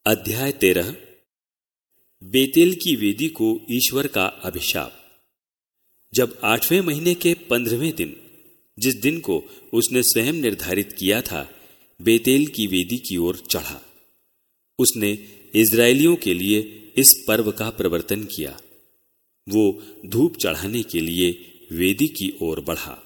अध्याय 13। बेतेल की वेदी को ईश्वर का अभिशाप। जब 8वें महीने के 15वें दिन, जिस दिन को उसने स्वयं निर्धारित किया था, बेतेल की वेदी की ओर चढ़ा। उसने इजरायलियों के लिए इस पर्व का प्रवर्तन किया। वो धूप चढ़ाने के लिए वेदी की ओर बढ़ा।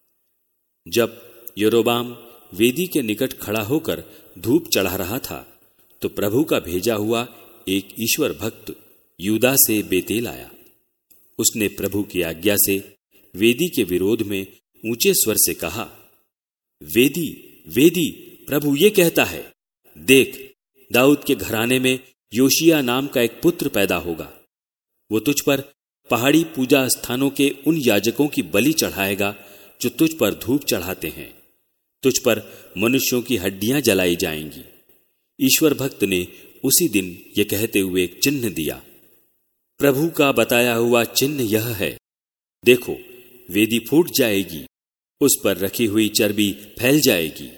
जब यरोबाम वेदी के निकट खड़ा होकर धूप चढ़ा रहा था, तो प्रभु का भेजा हुआ एक ईश्वर भक्त यूदा से बेतेल आया। उसने प्रभु की आज्ञा से वेदी के विरोध में ऊंचे स्वर से कहा, वेदी वेदी, प्रभु ये कहता है, देख, दाऊद के घराने में योशिया नाम का एक पुत्र पैदा होगा। वो तुझ पर पहाड़ी पूजा स्थानों के उन याजकों की बलि चढ़ाएगा जो तुझ पर धूप चढ़ाते हैं। तुझ पर मनुष्यों की हड्डियां जलाई जाएंगी। ईश्वर भक्त ने उसी दिन ये कहते हुए एक चिन्ह दिया। प्रभु का बताया हुआ चिन्ह यह है, देखो, वेदी फूट जाएगी, उस पर रखी हुई चर्बी फैल जाएगी।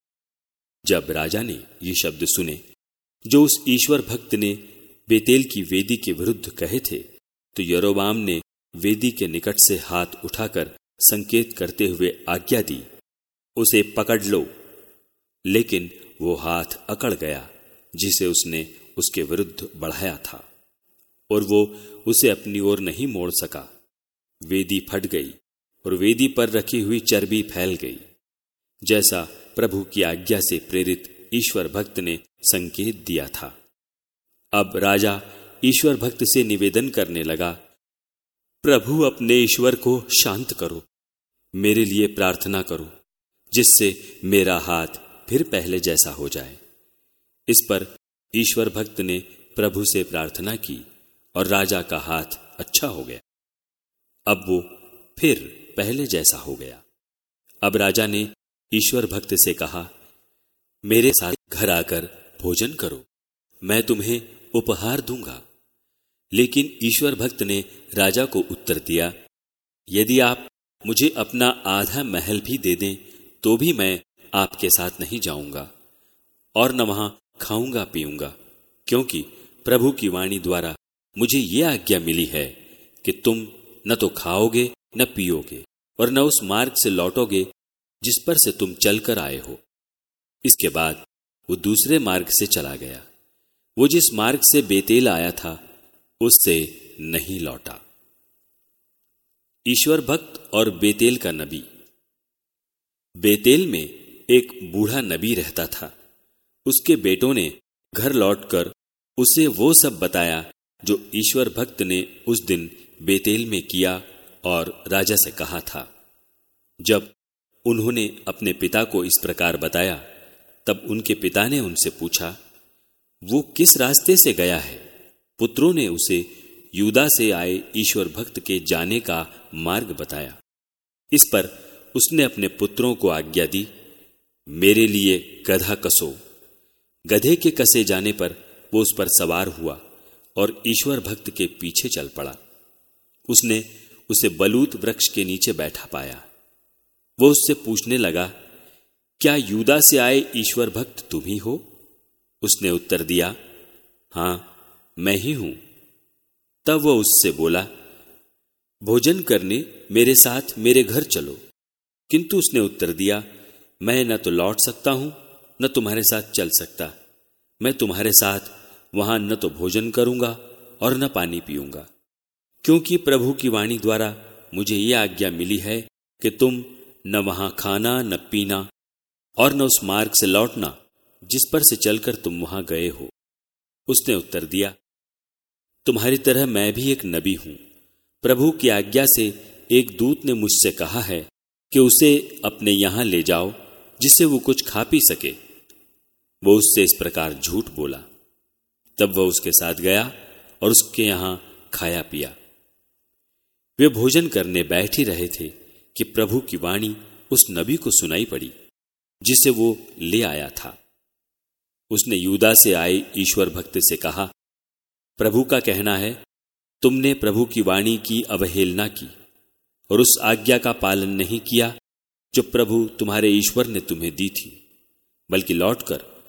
जब राजा ने ये शब्द सुने जो उस ईश्वर भक्त ने बेतेल की वेदी के विरुद्ध कहे थे, तो यरोबाम ने वेदी के निकट से हाथ उठाकर संकेत करते हुए आज्ञा दी, उसे पकड़ लो। लेकिन वो हाथ अकड़ गया जिसे उसने उसके विरुद्ध बढ़ाया था, और वो उसे अपनी ओर नहीं मोड़ सका। वेदी फट गई और वेदी पर रखी हुई चर्बी फैल गई, जैसा प्रभु की आज्ञा से प्रेरित ईश्वर भक्त ने संकेत दिया था। अब राजा ईश्वर भक्त से निवेदन करने लगा, प्रभु अपने ईश्वर को शांत करो, मेरे लिए प्रार्थना करो, जिससे मेरा हाथ फिर पहले जैसा हो जाए। इस पर ईश्वर भक्त ने प्रभु से प्रार्थना की और राजा का हाथ अच्छा हो गया। अब वो फिर पहले जैसा हो गया। अब राजा ने ईश्वर भक्त से कहा, मेरे साथ घर आकर भोजन करो, मैं तुम्हें उपहार दूंगा। लेकिन ईश्वर भक्त ने राजा को उत्तर दिया, यदि आप मुझे अपना आधा महल भी दे दें तो भी मैं आपके साथ नहीं जाऊंगा और न वहां खाऊंगा पीऊंगा, क्योंकि प्रभु की वाणी द्वारा मुझे ये आज्ञा मिली है कि तुम न तो खाओगे न पियोगे और न उस मार्ग से लौटोगे जिस पर से तुम चलकर आए हो। इसके बाद वो दूसरे मार्ग से चला गया। वो जिस मार्ग से बेतेल आया था उससे नहीं लौटा। ईश्वर भक्त और बेतेल का नबी। बेतेल में एक बूढ़ा नबी रहता था। उसके बेटों ने घर लौटकर उसे वो सब बताया जो ईश्वर भक्त ने उस दिन बेतेल में किया और राजा से कहा था। जब उन्होंने अपने पिता को इस प्रकार बताया, तब उनके पिता ने उनसे पूछा, वो किस रास्ते से गया है? पुत्रों ने उसे यूदा से आए ईश्वर भक्त के जाने का मार्ग बताया। इस पर उसने अपने पुत्रों को आज्ञा दी, मेरे लिए गधा कसो। गधे के कसे जाने पर वो उस पर सवार हुआ और ईश्वर भक्त के पीछे चल पड़ा। उसने उसे बलूत वृक्ष के नीचे बैठा पाया। वो उससे पूछने लगा, क्या यूदा से आए ईश्वर भक्त तुम ही हो? उसने उत्तर दिया, हां, मैं ही हूं। तब वो उससे बोला, भोजन करने मेरे साथ मेरे घर चलो। किंतु उसने उत्तर दिया, मैं न तो लौट सकता हूं न तुम्हारे साथ चल सकता। मैं तुम्हारे साथ वहां न तो भोजन करूंगा और न पानी पीऊंगा, क्योंकि प्रभु की वाणी द्वारा मुझे ये आज्ञा मिली है कि तुम न वहां खाना न पीना और न उस मार्ग से लौटना जिस पर से चलकर तुम वहां गए हो। उसने उत्तर दिया, तुम्हारी तरह मैं भी एक नबी हूं। प्रभु की आज्ञा से एक दूत ने मुझसे कहा है कि उसे अपने यहां ले जाओ, जिससे वो कुछ खा पी सके। वो उससे इस प्रकार झूठ बोला। तब वह उसके साथ गया और उसके यहां खाया पिया। वे भोजन करने बैठ ही रहे थे कि प्रभु की वाणी उस नबी को सुनाई पड़ी जिसे वो ले आया था। उसने यूदा से आए ईश्वर भक्त से कहा, प्रभु का कहना है, तुमने प्रभु की वाणी की अवहेलना की और उस आज्ञा का पालन नहीं किया जो प्रभु तुम्हारे ईश्वर ने तुम्हें दी थी, बल्कि लौटकर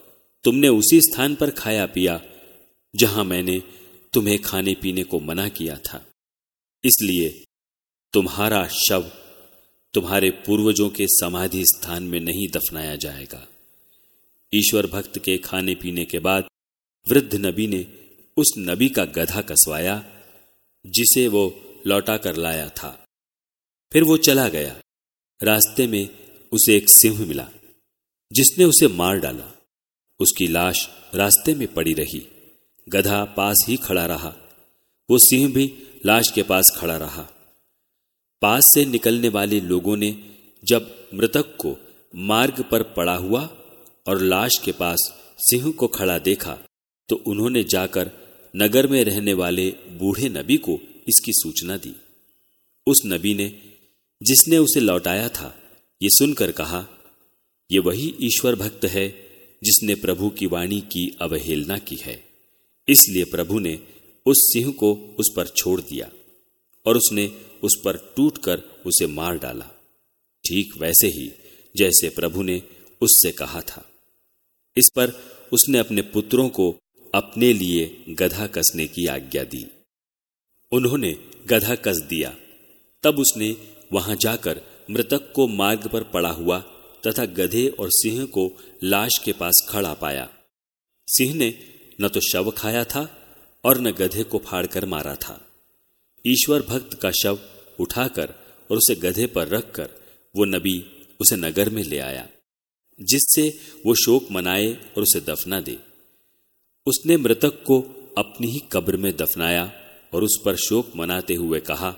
तुमने उसी स्थान पर खाया पिया जहां मैंने तुम्हें खाने पीने को मना किया था। इसलिए तुम्हारा शव तुम्हारे पूर्वजों के समाधि स्थान में नहीं दफनाया जाएगा। ईश्वर भक्त के खाने पीने के बाद वृद्ध नबी ने उस नबी का गधा कसवाया जिसे वो लौटा कर लाया था। फिर वो चला गया। रास्ते में उसे एक सिंह मिला जिसने उसे मार डाला। उसकी लाश रास्ते में पड़ी रही। गधा पास ही खड़ा रहा। वो सिंह भी लाश के पास खड़ा रहा। पास से निकलने वाले लोगों ने जब मृतक को मार्ग पर पड़ा हुआ और लाश के पास सिंह को खड़ा देखा तो उन्होंने जाकर नगर में रहने वाले बूढ़े नबी को इसकी सूचना दी। उस नबी ने जिसने उसे लौटाया था ये सुनकर कहा, ये वही ईश्वर भक्त है जिसने प्रभु की वाणी की अवहेलना की है। इसलिए प्रभु ने उस सिंह को उस पर छोड़ दिया और उसने उस पर टूटकर उसे मार डाला, ठीक वैसे ही जैसे प्रभु ने उससे कहा था। इस पर उसने अपने पुत्रों को अपने लिए गधा कसने की आज्ञा दी। उन्होंने गधा कस दिया। तब उसने वहां जाकर मृतक को मार्ग पर पड़ा हुआ तथा गधे और सिंह को लाश के पास खड़ा पाया। सिंह ने न तो शव खाया था और न गधे को फाड़कर मारा था। ईश्वर भक्त का शव उठाकर और उसे गधे पर रखकर वो नबी उसे नगर में ले आया जिससे वो शोक मनाए और उसे दफना दे। उसने मृतक को अपनी ही कब्र में दफनाया और उस पर शोक मनाते हुए कहा,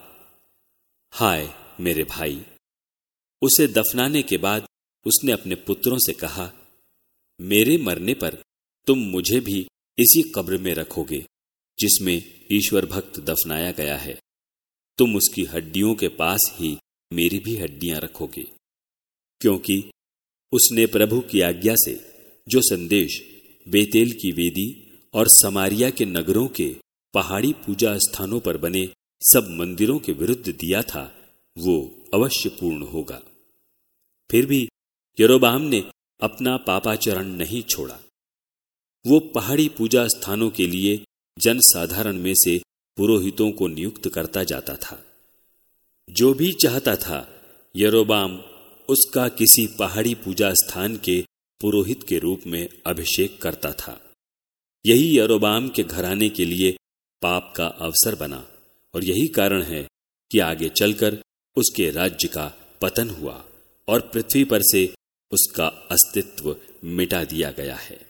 हाय मेरे भाई। उसे दफनाने के बाद उसने अपने पुत्रों से कहा, मेरे मरने पर तुम मुझे भी इसी कब्र में रखोगे जिसमें ईश्वर भक्त दफनाया गया है। तुम उसकी हड्डियों के पास ही मेरी भी हड्डियां रखोगे, क्योंकि उसने प्रभु की आज्ञा से जो संदेश बेतेल की वेदी और समारिया के नगरों के पहाड़ी पूजा स्थानों पर बने सब मंदिरों के विरुद्ध दिया था वो अवश्य पूर्ण होगा। फिर भी यरोबाम ने अपना पापाचरण नहीं छोड़ा। वो पहाड़ी पूजा स्थानों के लिए जनसाधारण में से पुरोहितों को नियुक्त करता जाता था। जो भी चाहता था यरोबाम उसका किसी पहाड़ी पूजा स्थान के पुरोहित के रूप में अभिषेक करता था। यही यरोबाम के घराने के लिए पाप का अवसर बना और यही कारण है कि आगे चलकर उसके राज्य का पतन हुआ और पृथ्वी पर से उसका अस्तित्व मिटा दिया गया है।